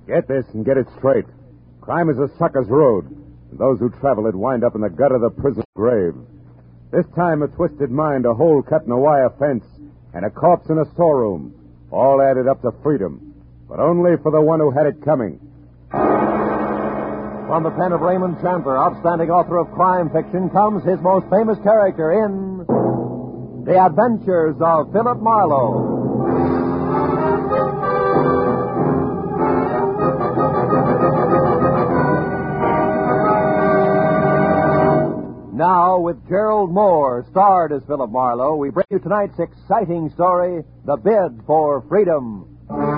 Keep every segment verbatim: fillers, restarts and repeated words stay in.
Get this and get it straight. Crime is a sucker's road. And those who travel it wind up in the gut of the prison grave. This time a twisted mind, a hole cut in a wire fence, and a corpse in a storeroom. All added up to freedom. But only for the one who had it coming. From the pen of Raymond Chandler, outstanding author of crime fiction, comes his most famous character in The Adventures of Philip Marlowe. Now, with Gerald Moore, starred as Philip Marlowe, we bring you tonight's exciting story, The Bid for Freedom.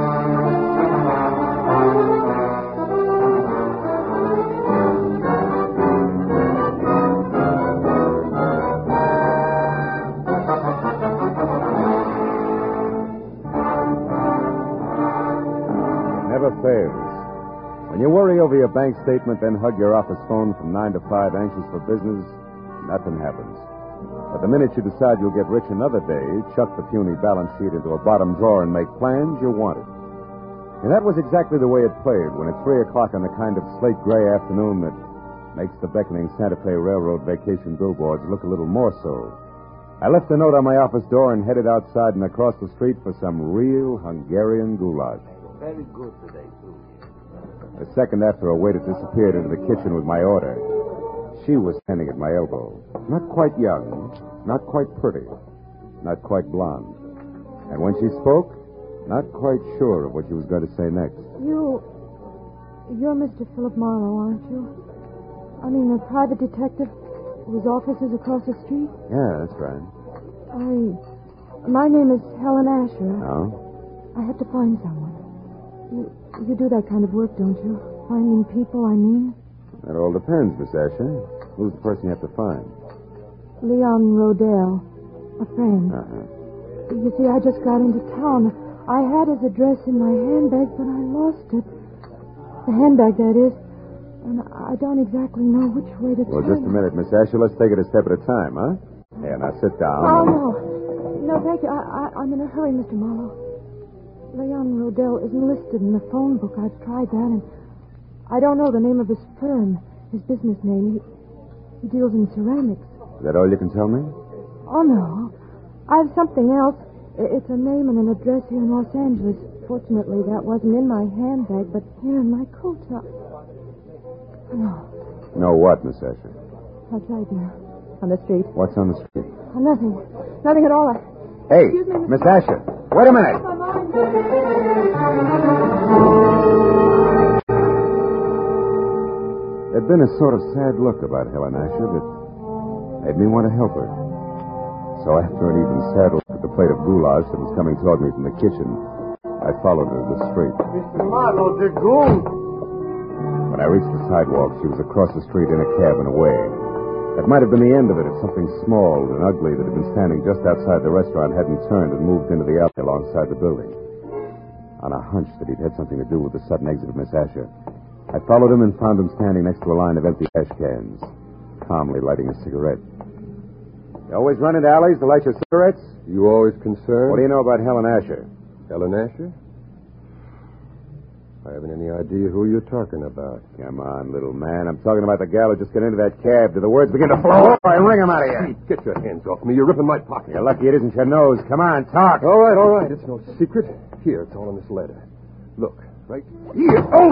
Never fails. When you worry over your bank statement, then hug your office phone from nine to five, anxious for business, nothing happens. But the minute you decide you'll get rich another day, chuck the puny balance sheet into a bottom drawer and make plans, you want it. And that was exactly the way it played when at three o'clock on the kind of slate-gray afternoon that makes the beckoning Santa Fe Railroad vacation billboards look a little more so. I left a note on my office door and headed outside and across the street for some real Hungarian goulash. Very good today, too. A second after, a waiter disappeared into the kitchen with my order. She was standing at my elbow. Not quite young, not quite pretty, not quite blonde. And when she spoke, not quite sure of what she was going to say next. You... You're Mister Philip Marlowe, aren't you? I mean, the private detective whose office is across the street? Yeah, that's right. I... My name is Helen Asher. Oh? I have to find someone. You, you do that kind of work, don't you? Finding people, I mean? That all depends, Miss Asher. Who's the person you have to find? Leon Rodell, a friend. Uh-huh. You see, I just got into town. I had his address in my handbag, but I lost it. The handbag, that is. And I don't exactly know which way to Well, turn. just a minute, Miss Asher. Let's take it a step at a time, huh? Here, now sit down. Oh, no. No, thank you. I, I, I'm in a hurry, Mister Marlowe. Leon Rodell isn't listed in the phone book. I've tried that, and I don't know the name of his firm, his business name. He, he deals in ceramics. Is that all you can tell me? Oh, no. I have something else. It's a name and an address here in Los Angeles. Fortunately, that wasn't in my handbag, but here in my coat. Uh, no. No what, Miss Asher? That's right there. On the street. What's on the street? Oh, nothing. Nothing at all. I... Hey, Excuse me, Miss Asher. Wait a minute. My mind. There'd been a sort of sad look about Helen Asher that made me want to help her. So after an even sadder look at the plate of goulash that was coming toward me from the kitchen, I followed her to the street. Mister Marlowe, the gold. When I reached the sidewalk, she was across the street in a cab and away. That might have been the end of it if something small and ugly that had been standing just outside the restaurant hadn't turned and moved into the alley alongside the building. On a hunch that he'd had something to do with the sudden exit of Miss Asher, I followed him and found him standing next to a line of empty ash cans, calmly lighting a cigarette. You always run into alleys to light your cigarettes? You always concerned? What do you know about Helen Asher? Helen Asher? I haven't any idea who you're talking about. Come on, little man. I'm talking about the gal who just got into that cab. Do the words begin to flow? Or I wring them out of you. Pete, get your hands off me. You're ripping my pocket. You're lucky it isn't your nose. Come on, talk. All right, all right. It's no secret. Here, it's all in this letter. Look, right here. Oh!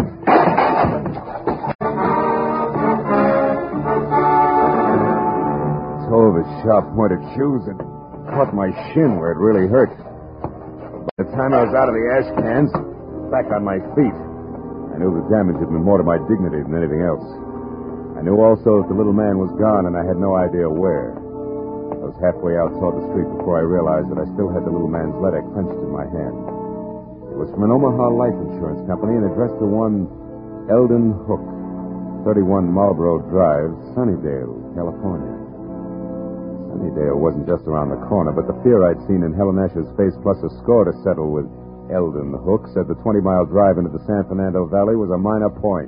Toe of his sharp-pointed shoes and caught my shin where it really hurt. By the time I was out of the ash cans, back on my feet, I knew the damage had been more to my dignity than anything else. I knew also that the little man was gone, and I had no idea where. I was halfway out toward the street before I realized that I still had the little man's letter clenched in my hand. It was from an Omaha life insurance company and addressed to one Eldon Hook, thirty-one Marlboro Drive, Sunnydale, California. Sunnydale wasn't just around the corner, but the fear I'd seen in Helen Asher's face, plus a score to settle with Eldon Hook, said the twenty-mile drive into the San Fernando Valley was a minor point.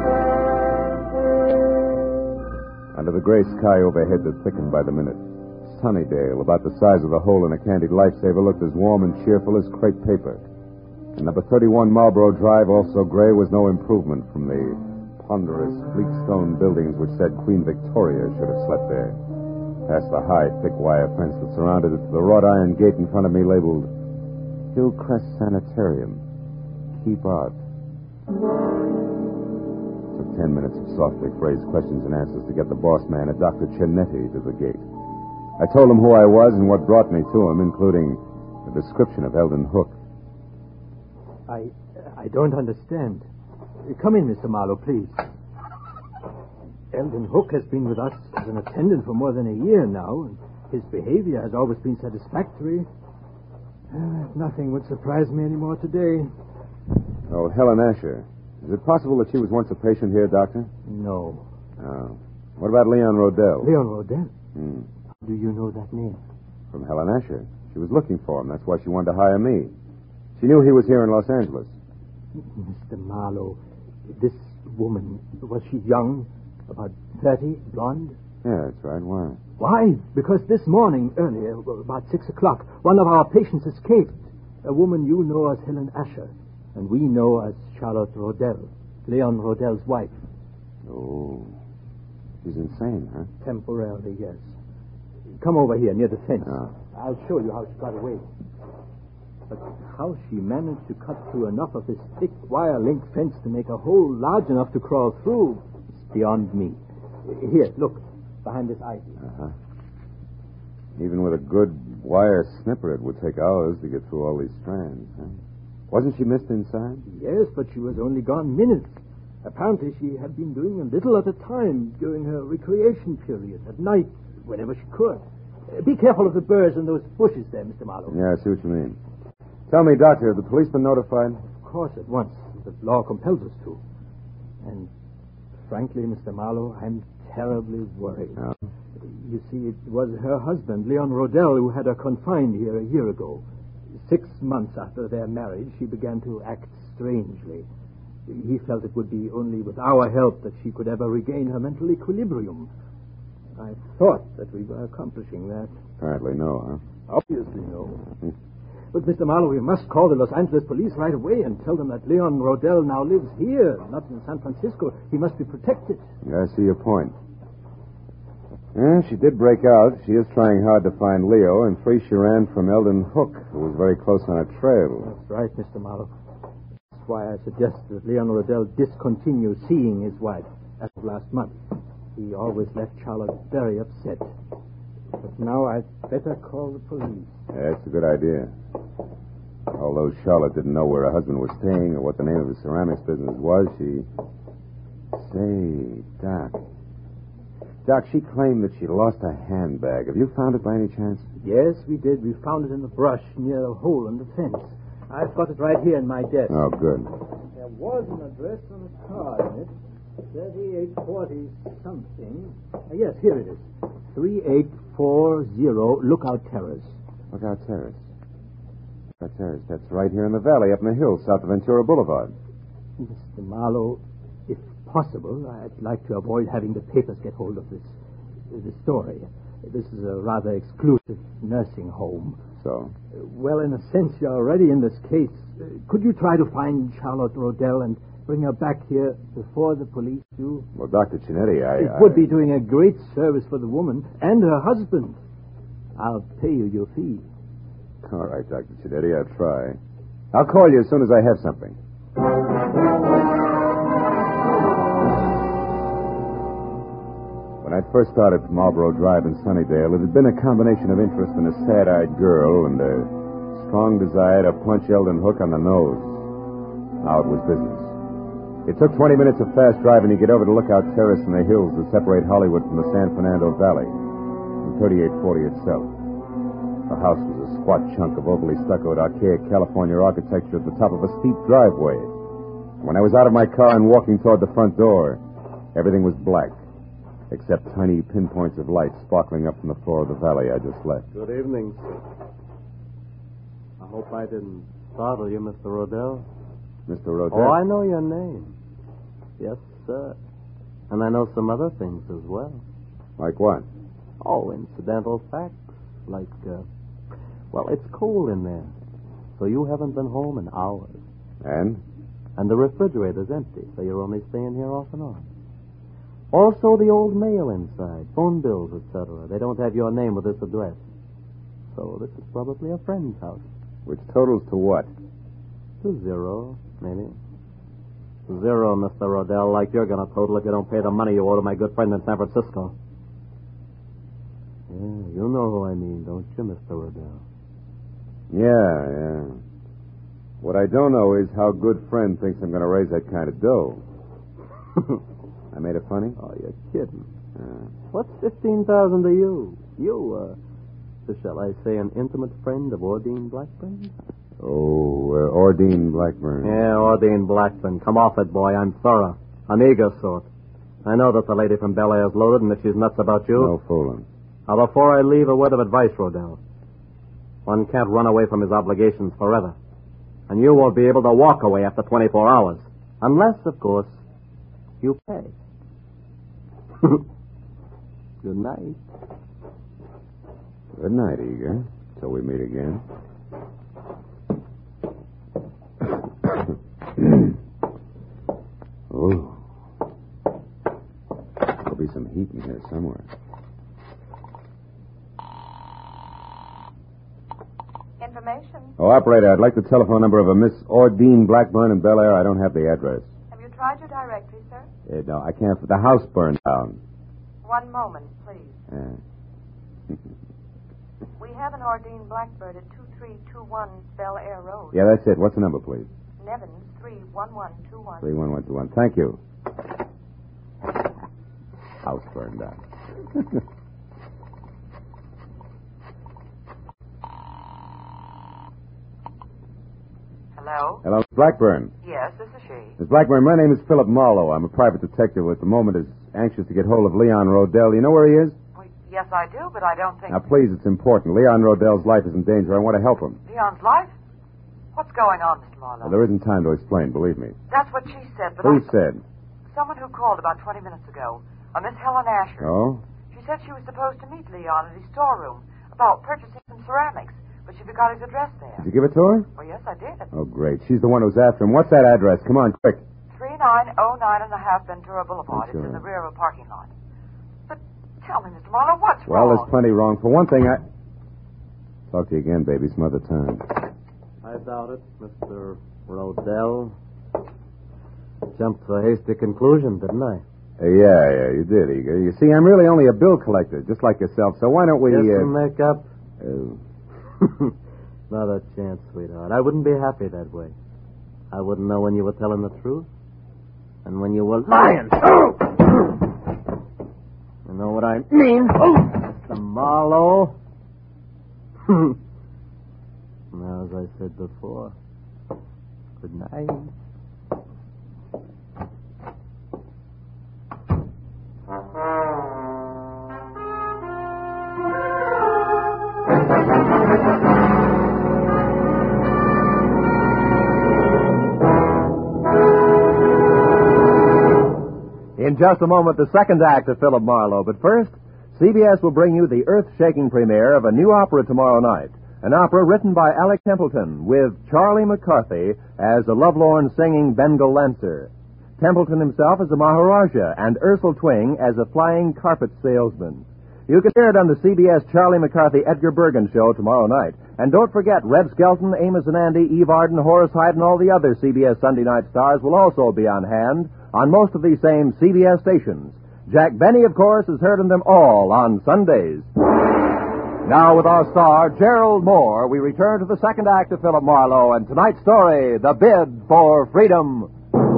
Under the gray sky overhead that thickened by the minute, Sunnydale, about the size of the hole in a candied lifesaver, looked as warm and cheerful as crepe paper. And number thirty-one Marlborough Drive, also gray, was no improvement from the ponderous, bleak stone buildings which said Queen Victoria should have slept there. Past the high, thick wire fence that surrounded it to the wrought iron gate in front of me labeled Hillcrest Sanitarium. Keep out. It took ten minutes of softly phrased questions and answers to get the boss man, a Doctor Cinetti, to the gate. I told him who I was and what brought me to him, including the description of Eldon Hook. I I don't understand. Come in, Mister Marlowe, please. Eldon Hook has been with us as an attendant for more than a year now, and his behavior has always been satisfactory. Uh, nothing would surprise me anymore today. Oh, Helen Asher. Is it possible that she was once a patient here, Doctor? No. Oh. What about Leon Rodell? Leon Rodell? Hmm. How do you know that name? From Helen Asher. She was looking for him. That's why she wanted to hire me. She knew he was here in Los Angeles. Mister Marlowe, this woman, was she young? About thirty, blonde? Yeah, that's right. Why? Why? Because this morning, earlier, about six o'clock, one of our patients escaped. A woman you know as Helen Asher, and we know as Charlotte Rodell, Leon Rodell's wife. Oh. She's insane, huh? Temporarily, yes. Come over here, near the fence. Oh. I'll show you how she got away. But how she managed to cut through enough of this thick wire link fence to make a hole large enough to crawl through is beyond me. Here, look, behind this ivy. Uh-huh. Even with a good wire snipper, it would take hours to get through all these strands, huh? Wasn't she missed inside? Yes, but she was only gone minutes. Apparently she had been doing a little at a time during her recreation period, at night, whenever she could. Uh, be careful of the burrs and those bushes there, Mister Marlowe. Yeah, I see what you mean. Tell me, Doctor, have the police been notified? Of course, at once. The law compels us to. And frankly, Mister Marlowe, I'm terribly worried. Oh. You see, it was her husband, Leon Rodell, who had her confined here a year ago. Six months after their marriage, she began to act strangely. He felt it would be only with our help that she could ever regain her mental equilibrium. I thought that we were accomplishing that. Apparently no, huh? Obviously no. But, Mister Marlowe, we must call the Los Angeles police right away and tell them that Leon Rodell now lives here, not in San Francisco. He must be protected. Yeah, I see your point. Yeah, she did break out. She is trying hard to find Leo, and free she ran from Eldon Hook, who was very close on her trail. That's right, Mister Marlowe. That's why I suggest that Leon Rodell discontinue seeing his wife as of last month. He always left Charlotte very upset. But now I'd better call the police. Yeah, that's a good idea. Although Charlotte didn't know where her husband was staying or what the name of his ceramics business was, she... Say, Doc. Doc, she claimed that she lost a handbag. Have you found it by any chance? Yes, we did. We found it in the brush near a hole in the fence. I've got it right here in my desk. Oh, good. There was an address on a card in it. thirty-eight forty something. Uh, yes, here it is. thirty-eight forty Lookout Terrace. Lookout Terrace. Lookout Terrace. That's right here in the valley, up in the hills, south of Ventura Boulevard. Mister Marlowe, if possible, I'd like to avoid having the papers get hold of this, this story. This is a rather exclusive nursing home. So? Uh, well, in a sense, you're already in this case. Uh, could you try to find Charlotte Rodell and bring her back here before the police do? Well, Doctor Cinetti, I... It I... would be doing a great service for the woman and her husband. I'll pay you your fee. All right, Doctor Cinetti, I'll try. I'll call you as soon as I have something. When I first started Marlborough Drive in Sunnydale, it had been a combination of interest in a sad-eyed girl and a strong desire to punch Eldon Hook on the nose. Now it was business. It took twenty minutes of fast driving to get over to Lookout Terrace in the hills that separate Hollywood from the San Fernando Valley, and thirty-eight forty itself. The house was a squat chunk of overly stuccoed, archaic California architecture at the top of a steep driveway. When I was out of my car and walking toward the front door, everything was black, except tiny pinpoints of light sparkling up from the floor of the valley I just left. Good evening, sir. I hope I didn't startle you, Mister Rodell. Mister Rodell? Oh, I know your name. Yes, sir. And I know some other things as well. Like what? Oh, incidental facts. Like, uh, well, it's cold in there. So you haven't been home in hours. And? And the refrigerator's empty, so you're only staying here off and on. Also, the old mail inside, phone bills, et cetera. They don't have your name with this address. So this is probably a friend's house. Which totals to what? To zero, maybe. Zero, Mister Rodell, like you're going to total if you don't pay the money you owe to my good friend in San Francisco. Yeah, you know who I mean, don't you, Mister Rodell? Yeah, yeah. What I don't know is how good friend thinks I'm going to raise that kind of dough. I made it funny? Oh, you're kidding. Uh, What's fifteen thousand to you? You, uh, shall I say, an intimate friend of Ordine Blackburn? oh, uh, Ordine Blackburn. Yeah, Ordine Blackburn. Come off it, boy. I'm thorough. An eager sort. I know that the lady from Bel Air's loaded and that she's nuts about you. No fooling. Now, before I leave, a word of advice, Rodell. One can't run away from his obligations forever. And you won't be able to walk away after twenty-four hours. Unless, of course, you pay. Good night. Good night, Eager. Till we meet again. Oh. There'll be some heat in here somewhere. Information. Oh, operator, I'd like the telephone number of a Miss Ordine Blackburn in Bel Air. I don't have the address. Have you tried your directory, sir? Uh, no, I can't. The house burned down. One moment, please. Uh, We have an Ordine Blackbird at two three two one Bel Air Road. yeah, that's it. What's the number, please? Nevins three one one two one. three one one two one. Thank you. House burned down. Hello? Hello, Miss Blackburn. Yes, this is she. Miss Blackburn, my name is Philip Marlowe. I'm a private detective who at the moment is anxious to get hold of Leon Rodell. You know where he is? Well, yes, I do, but I don't think... Now, please, it's important. Leon Rodell's life is in danger. I want to help him. Leon's life? What's going on, Mister Marlowe? Well, there isn't time to explain, believe me. That's what she said, but Who I... said? Someone who called about twenty minutes ago. A Miss Helen Asher. Oh? She said she was supposed to meet Leon at his storeroom about purchasing some ceramics, but she forgot his address there. Did you give it to her? Well, yes, I did. Oh, great. She's the one who's after him. What's that address? Come on, quick. three nine oh nine and a half Ventura Boulevard. Oh, sure. It's in the rear of a parking lot. But tell me, Mister Marlowe, what's Well, wrong? there's plenty wrong. For one thing, I... Talk to you again, baby, some other time. I doubt it, Mister Rodell. Jumped to a hasty conclusion, didn't I? Uh, yeah, yeah, you did, Eager. You see, I'm really only a bill collector, just like yourself, so why don't we... Just Uh... to make up? Uh, Not a chance, sweetheart. I wouldn't be happy that way. I wouldn't know when you were telling the truth and when you were lying. You know what I mean? Mister Marlowe. Now, as I said before, good night. In just a moment, the second act of Philip Marlowe. But first, C B S will bring you the earth-shaking premiere of a new opera tomorrow night. An opera written by Alec Templeton with Charlie McCarthy as a lovelorn singing Bengal Lancer. Templeton himself as a Maharaja and Ursel Twing as a flying carpet salesman. You can hear it on the C B S Charlie McCarthy Edgar Bergen show tomorrow night. And don't forget, Red Skelton, Amos and Andy, Eve Arden, Horace Hyde, and all the other C B S Sunday night stars will also be on hand on most of these same C B S stations. Jack Benny, of course, has heard of them all on Sundays. Now, with our star, Gerald Moore, we return to the second act of Philip Marlowe and tonight's story, The Bid for Freedom.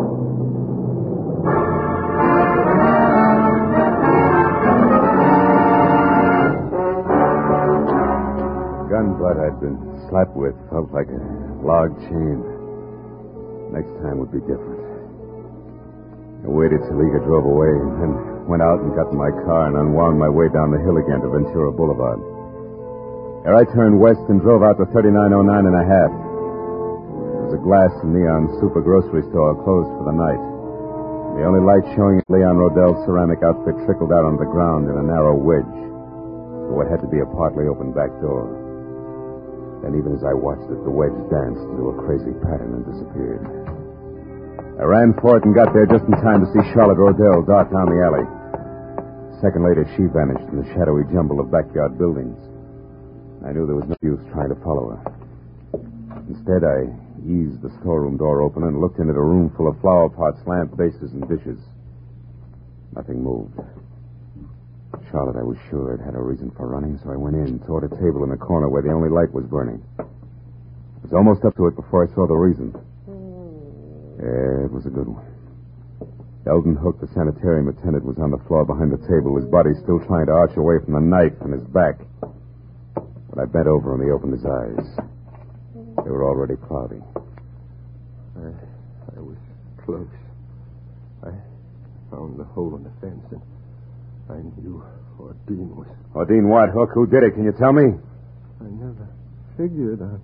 gun butt I'd been slapped with felt like a log chain. Next time would be different. I waited till Eager drove away, and then went out and got in my car and unwound my way down the hill again to Ventura Boulevard. There I turned west and drove out to thirty-nine oh nine and a half. There was a glass and neon super grocery store closed for the night. The only light showing at Leon Rodell's ceramic outfit trickled out on the ground in a narrow wedge. to what had to be a partly open back door. Then even as I watched it, the wedge danced into a crazy pattern and disappeared. I ran for it and got there just in time to see Charlotte Rodell dart down the alley. A second later, she vanished in the shadowy jumble of backyard buildings. I knew there was no use trying to follow her. Instead, I eased the storeroom door open and looked into the room full of flower pots, lamp bases, and dishes. Nothing moved. Charlotte, I was sure, had had a reason for running, so I went in, toward a table in the corner where the only light was burning. I was almost up to it before I saw the reason. Yeah, it was a good one. Eldon Hook, the sanitarium attendant, was on the floor behind the table, his body still trying to arch away from the knife in his back. When I bent over him, he opened his eyes. They were already cloudy. I, I was close. I found the hole in the fence, and I knew Ordine was... Ordine what, Hook? Who did it? Can you tell me? I never figured on...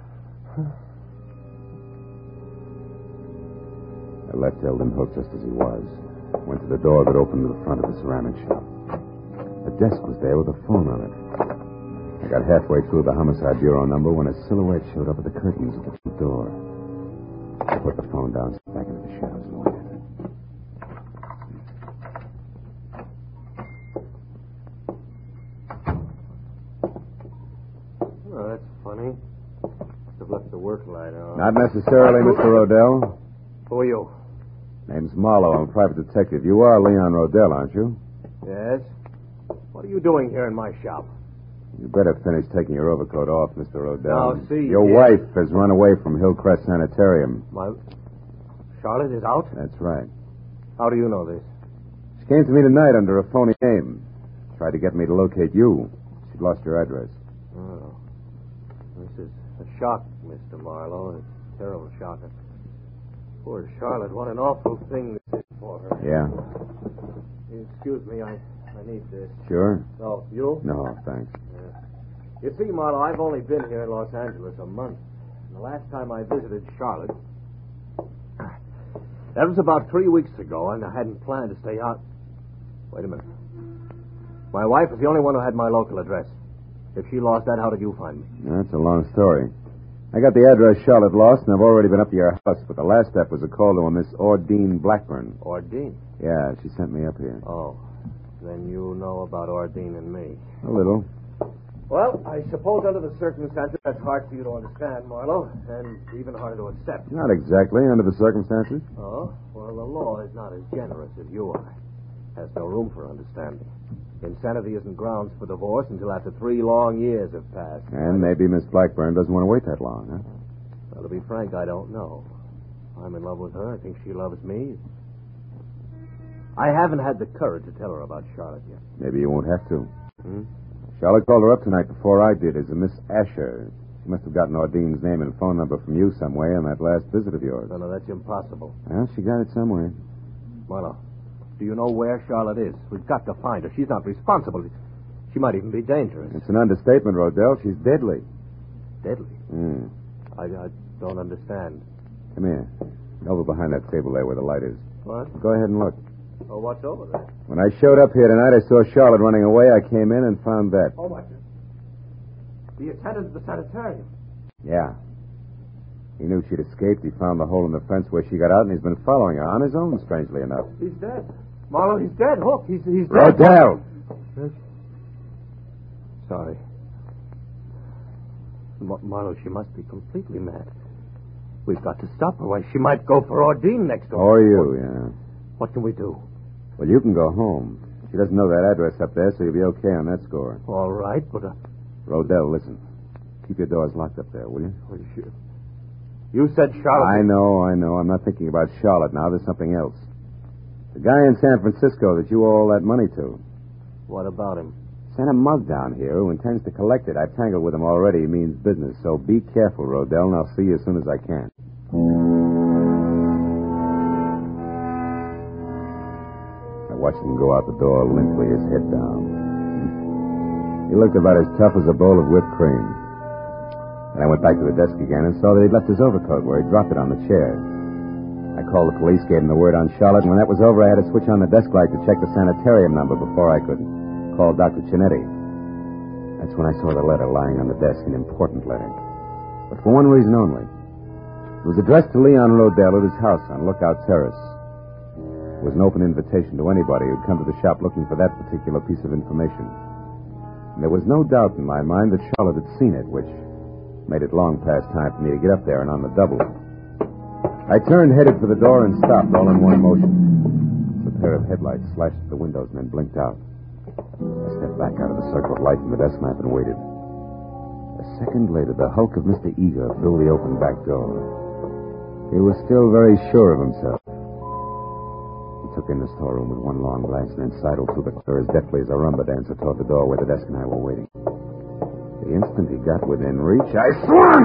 I left Eldon Hook just as he was. Went to the door that opened to the front of the ceramic shop. The desk was there with a phone on it. I got halfway through the homicide bureau number when a silhouette showed up at the curtains of the front door. I put the phone down, back into the shadows, and waited. Oh, that's funny. Must have left the work light on. Not necessarily, Mister Rodell. Who are you? Name's Marlowe. I'm a private detective. You are Leon Rodell, aren't you? Yes. What are you doing here in my shop? You better finish taking your overcoat off, Mister Rodell. Now, see, Your yeah. wife has run away from Hillcrest Sanitarium. My... Charlotte is out? That's right. How do you know this? She came to me tonight under a phony name. Tried to get me to locate you. She'd lost your address. Oh. This is a shock, Mister Marlowe. It's a terrible shock. Poor Charlotte, what an awful thing this is for her. Yeah. Excuse me, I, I need this. Sure? Oh, you? No, thanks. You see, Marlowe, I've only been here in Los Angeles a month. And the last time I visited Charlotte, that was about three weeks ago, and I hadn't planned to stay out. Wait a minute. My wife was the only one who had my local address. If she lost that, how did you find me? That's a long story. I got the address Charlotte lost, and I've already been up to your house, but the last step was a call to a Miss Ordine Blackburn. Ordine? Yeah, she sent me up here. Oh. Then you know about Ordine and me. A little. Well, I suppose under the circumstances, that's hard for you to understand, Marlowe, and even harder to accept. Not exactly, under the circumstances. Oh? Well, the law is not as generous as you are. Has no room for understanding. Insanity isn't grounds for divorce until after three long years have passed. And maybe Miss Blackburn doesn't want to wait that long, huh? Well, to be frank, I don't know. I'm in love with her. I think she loves me. I haven't had the courage to tell her about Charlotte yet. Maybe you won't have to. Hmm? Charlotte called her up tonight before I did as a Miss Asher. She must have gotten Ordine's name and phone number from you some way on that last visit of yours. No, no, that's impossible. Well, she got it somewhere. Marlowe, do you know where Charlotte is? We've got to find her. She's not responsible. She might even be dangerous. It's an understatement, Rodell. She's deadly. Deadly? Hmm. I, I don't understand. Come here. Over behind that table there where the light is. What? Go ahead and look. Oh, what's over there? When I showed up here tonight, I saw Charlotte running away. I came in and found that. Oh, my. The attendant of the sanitarium. Yeah. He knew she'd escaped. He found the hole in the fence where she got out, and he's been following her on his own, strangely enough. He's dead. Marlowe, he's dead. Hook, he's, he's dead. Rodell! Sorry. Mar- Marlowe, she must be completely mad. We've got to stop her. Why, she might go for Ordine next door. Or you, yeah. What can we do? Well, you can go home. She doesn't know that address up there, so you'll be okay on that score. All right, but... Uh... Rodell, listen. Keep your doors locked up there, will you? Well, you, you said Charlotte... I know, I know. I'm not thinking about Charlotte now. There's something else. The guy in San Francisco that you owe all that money to. What about him? Sent a mug down here who intends to collect it. I've tangled with him already. He means business. So be careful, Rodell, and I'll see you as soon as I can. I watched him go out the door limply, his head down. He looked about as tough as a bowl of whipped cream. And I went back to the desk again and saw that he'd left his overcoat where he dropped it on the chair. I called the police, gave them the word on Charlotte, and when that was over, I had to switch on the desk light to check the sanitarium number before I could call Doctor Chinetti. That's when I saw the letter lying on the desk, an important letter. But for one reason only. It was addressed to Leon Rodell at his house on Lookout Terrace. It was an open invitation to anybody who'd come to the shop looking for that particular piece of information. And there was no doubt in my mind that Charlotte had seen it, which made it long past time for me to get up there and on the double. I turned, headed for the door, and stopped all in one motion. A pair of headlights flashed at the windows and then blinked out. I stepped back out of the circle of light from the desk lamp and waited. A second later, the hulk of Mister Eager filled the open back door. He was still very sure of himself. He took in the storeroom with one long glance and then sidled through the corridor as deftly as a rumba dancer toward the door where the desk and I were waiting. The instant he got within reach, I swung!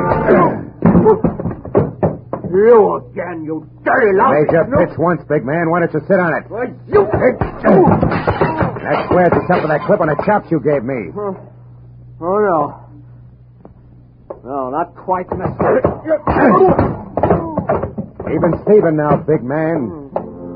You again, you dirty lousy... Made your pitch once, big man. Why don't you sit on it? Why, you... That squares us up with that clip on the chops you gave me. Oh, oh no. No, not quite necessary. Even Steven now, big man.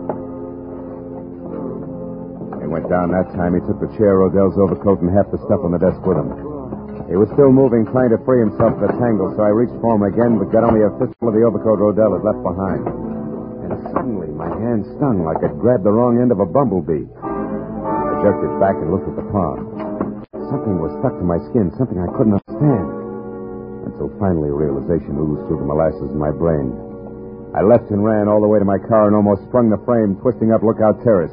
He went down that time. He took the chair, Rodell's overcoat, and half the stuff on the desk with him. He was still moving, trying to free himself of the tangle, so I reached for him again, but got only a fistful of the overcoat Rodell had left behind. And suddenly, my hand stung like I'd grabbed the wrong end of a bumblebee. I jerked it back and looked at the palm. Something was stuck to my skin, something I couldn't understand. Until finally realization oozed through the molasses in my brain. I left and ran all the way to my car and almost sprung the frame, twisting up Lookout Terrace.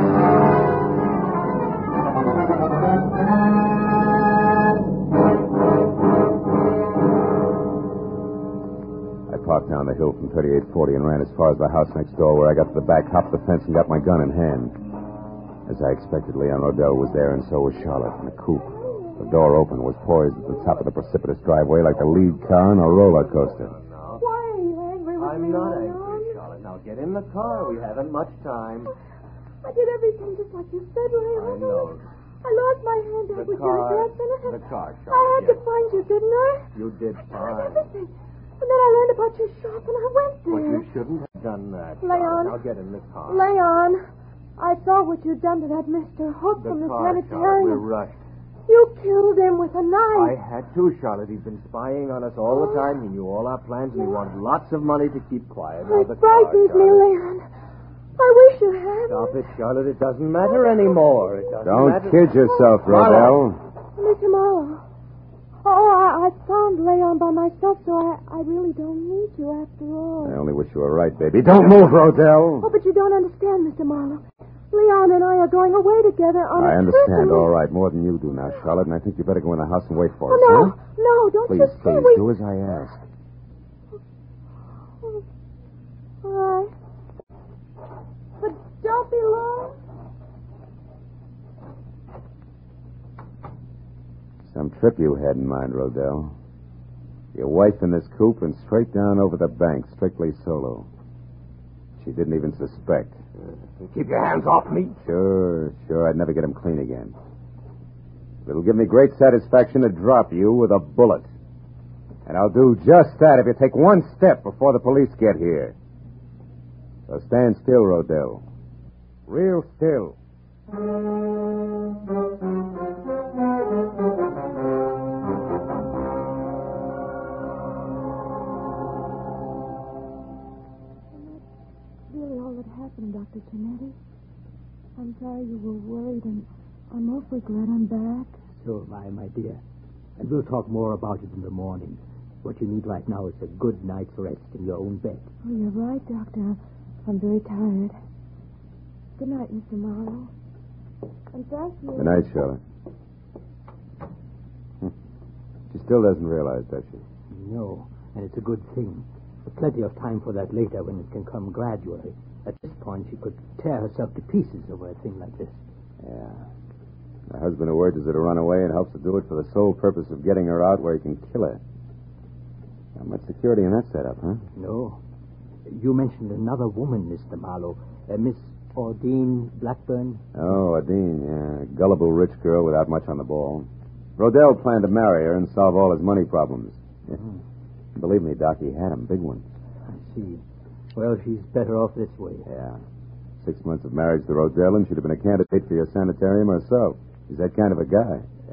I parked down the hill from thirty-eight forty and ran as far as the house next door, where I got to the back, hopped the fence, and got my gun in hand. As I expected, Leon Rodell was there, and so was Charlotte in a coupe. The door open was poised at the top of the precipitous driveway like the lead car on a roller coaster. Why are you angry with I'm me, not Leon? angry, Charlotte. Now get in the car. We haven't much time. I did everything just like you said, Leon. I know. I lost my hand out The with car- your dress in it. the car, I Charlotte, had to yes. find you, didn't I? You did I did fine. everything. And then I learned about your shop, and I went there. But you shouldn't have done that. Leon. Charlotte. Now get in the car. Leon, I saw what you'd done to that Mister Hook the from the car, Charlotte. sanitarium. We're rushed. You killed him with a I knife. had to, Charlotte. He's been spying on us all the time. He knew all our plans, and he wanted lots of money to keep quiet. Now, It the car, frightens me, Charlotte. Leon. I wish you hadn't. Stop it, Charlotte. It doesn't matter anymore. It doesn't Don't matter. kid yourself, Rodell. Mister Morrow. Oh, I, I found Leon by myself, so I, I really don't need you after all. I only wish you were right, baby. Don't move, Rodell. Oh, but you don't understand, Mister Marlowe. Leon and I are going away together on I a understand, trip. and- all right, more than you do now, Charlotte, and I think you better go in the house and wait for Oh, us, no, huh? no, don't Please, you see please, we... do as I ask. All right. But don't be long. Some trip you had in mind, Rodell. Your wife in this coupe and straight down over the bank, strictly solo. She didn't even suspect. Keep your hands off me. Sure, sure, I'd never get him clean again. It'll give me great satisfaction to drop you with a bullet. And I'll do just that if you take one step before the police get here. So stand still, Rodell. Real still. Really all that happened, Doctor Chinetti. I'm sorry you were worried, and I'm awfully glad I'm back. So am I, my dear. And we'll talk more about it in the morning. What you need right now is a good night's rest in your own bed. Oh, you're right, Doctor. I'm very tired. Good night, Mister Morrow. And thank you. Good night, Charlotte. Hm. She still doesn't realize, does she? No, and it's a good thing. There's plenty of time for that later when it can come gradually. At this point, she could tear herself to pieces over a thing like this. Yeah. My husband who urges her to run away and helps her do it for the sole purpose of getting her out where he can kill her. Not much security in that setup, huh? No. You mentioned another woman, Mister Marlowe. Uh, Miss Ordine Blackburn. Oh, Adine, yeah. Gullible rich girl without much on the ball. Rodell planned to marry her and solve all his money problems. Yeah. Mm. Believe me, Doc, he had them, big ones. I see. Well, she's better off this way. Yeah. Six months of marriage to Rodell, and she'd have been a candidate for your sanitarium herself. He's that kind of a guy.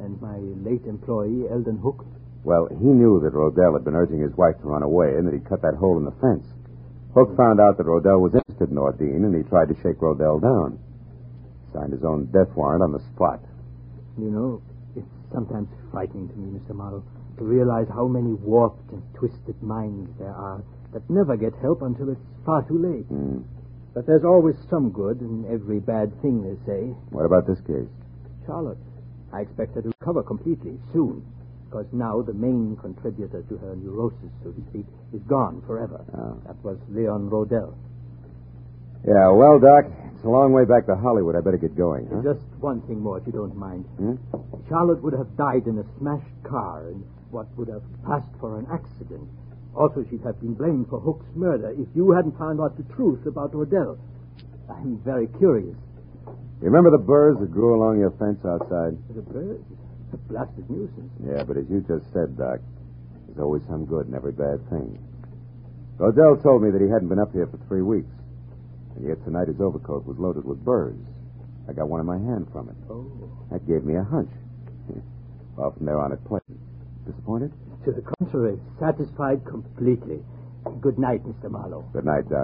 And my late employee, Eldon Hook? Well, he knew that Rodell had been urging his wife to run away and that he'd cut that hole in the fence. Hook found out that Rodell was interested in Ordine, and he tried to shake Rodell down. Signed his own death warrant on the spot. You know, it's sometimes frightening to me, Mister Morrow, to realize how many warped and twisted minds there are that never get help until it's far too late. Mm. But there's always some good in every bad thing, they say. What about this case? Charlotte. I expect her to recover completely soon, because now the main contributor to her neurosis, so to speak, is gone forever. Oh. That was Leon Rodell. Yeah, well, Doc, it's a long way back to Hollywood. I better get going, huh? Just one thing more, if you don't mind. Hmm? Charlotte would have died in a smashed car in what would have passed for an accident. Also, she'd have been blamed for Hook's murder if you hadn't found out the truth about Rodell. I'm very curious. You remember the burrs that grew along your fence outside? The bird? A blasted nuisance. Yeah, but as you just said, Doc, there's always some good in every bad thing. Rodell told me that he hadn't been up here for three weeks. And yet tonight his overcoat was loaded with burrs. I got one in my hand from it. Oh. That gave me a hunch. Well, from there on it played. Disappointed? To the contrary, satisfied completely. Good night, Mister Marlowe. Good night, Doc.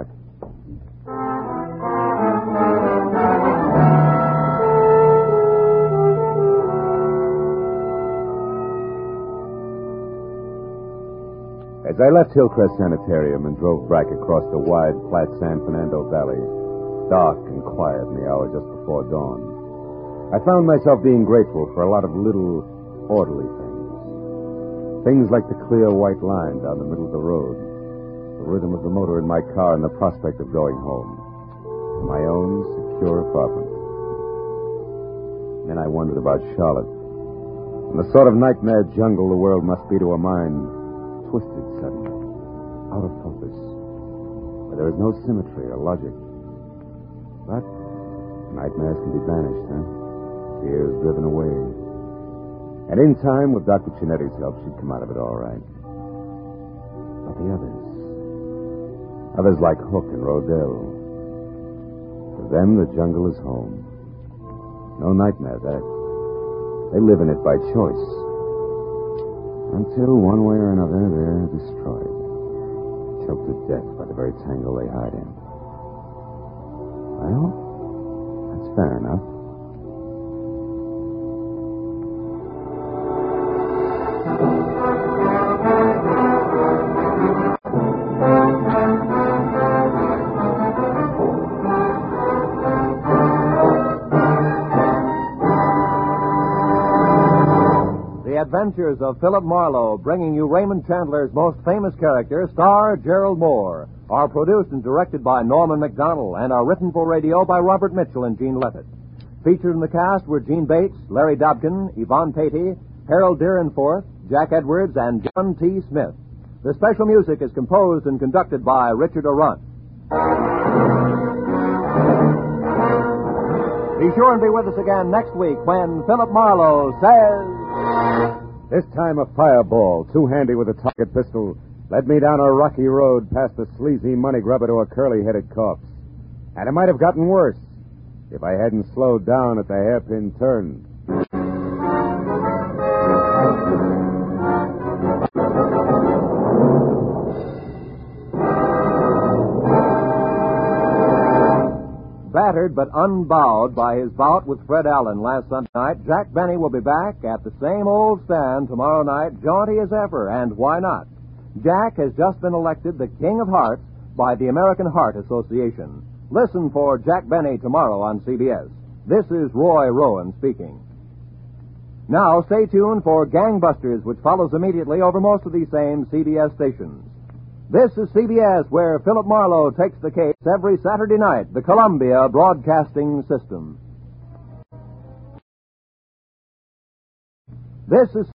As I left Hillcrest Sanitarium and drove back across the wide, flat San Fernando Valley, dark and quiet in the hour just before dawn, I found myself being grateful for a lot of little, orderly things. Things like the clear white line down the middle of the road, the rhythm of the motor in my car, and the prospect of going home to my own secure apartment. Then I wondered about Charlotte and the sort of nightmare jungle the world must be to a mind twisted suddenly, out of focus, where there is no symmetry or logic. But nightmares can be banished, huh? Fears driven away. And in time, with Doctor Chinetti's help, she'd come out of it all right. But the others, others like Hook and Rodell, for them the jungle is home. No nightmare, that. They live in it by choice. Until, one way or another, they're destroyed. Choked to death by the very tangle they hide in. Well, that's fair enough. Adventures of Philip Marlowe, bringing you Raymond Chandler's most famous character, star Gerald Moore, are produced and directed by Norman MacDonald and are written for radio by Robert Mitchell and Gene Levitt. Featured in the cast were Gene Bates, Larry Dobkin, Yvonne Patey, Harold Deerenforth, Jack Edwards, and John T. Smith. The special music is composed and conducted by Richard Arant. Be sure and be with us again next week when Philip Marlowe says... This time a fireball, too handy with a target pistol, led me down a rocky road past a sleazy money grubber to a curly-headed corpse. And it might have gotten worse if I hadn't slowed down at the hairpin turn. Battered but unbowed by his bout with Fred Allen last Sunday night, Jack Benny will be back at the same old stand tomorrow night, jaunty as ever, and why not? Jack has just been elected the King of Hearts by the American Heart Association. Listen for Jack Benny tomorrow on C B S. This is Roy Rowan speaking. Now, stay tuned for Gangbusters, which follows immediately over most of these same C B S stations. This is C B S, where Philip Marlowe takes the case every Saturday night, the Columbia Broadcasting System. This is